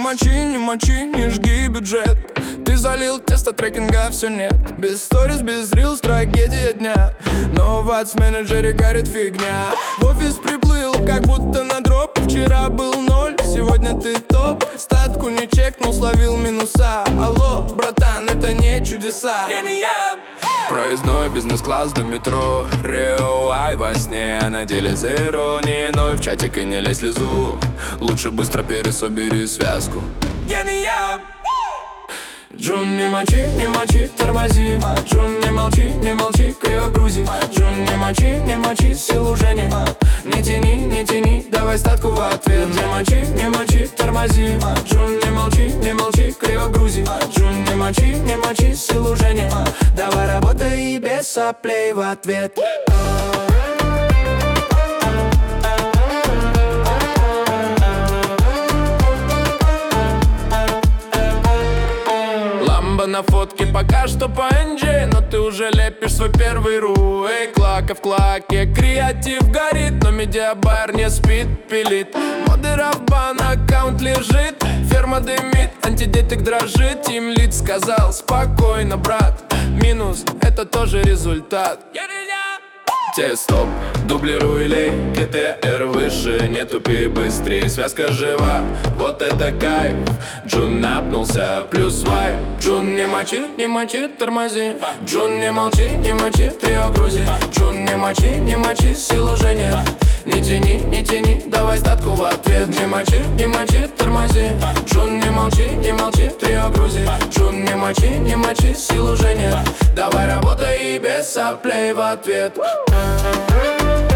мочи, не жги бюджет. Ты залил тесто, трекинга все нет. Без сторис, без рилс, трагедия дня. Но в адс-менеджере горит фигня. В офис приплыл, как будто на дроп. Вчера был 0, сегодня ты топ. Статку не чекнул, словил минуса. Алло, братан, это не чудеса. Проездной бизнес-класс до метро. Рео-ай во сне, а на деле за иронией. Но и в чатик и не лезь слезу. Лучше быстро пересобери связку. Джун, не мочи, тормози. Джун, не молчи, криво грузи. Джун, не мочи, сил уже нет. Не тяни, давай статку в ответ. Не мочи, тормози. Джун, не молчи, криво грузи. Джун, не мочи, сил уже нет. Давай работай и без соплей в ответ. На фотке пока что по NG, но ты уже лепишь свой первый ру. Эй, клака в клаке, креатив горит, но медиабайер не спит, пилит. Модера в бан, аккаунт лежит, ферма дымит, антидетик дрожит. Тимлид сказал: спокойно, брат, минус, это тоже результат. Стоп, дублируй лей, КТР выше, не тупи быстрее, связка жива, вот это кайф. Джун напнулся, плюс вайп. Джун, не мочи, тормози. Джун, не молчи, ты грузи. Джун, не мочи, сил уже нет. Не тяни, давай статку в ответ. Не мочи, тормози. Джун, не молчи, ты грузи. Джун, не мочи, сил уже нет. Давай работай и без соплей в ответ.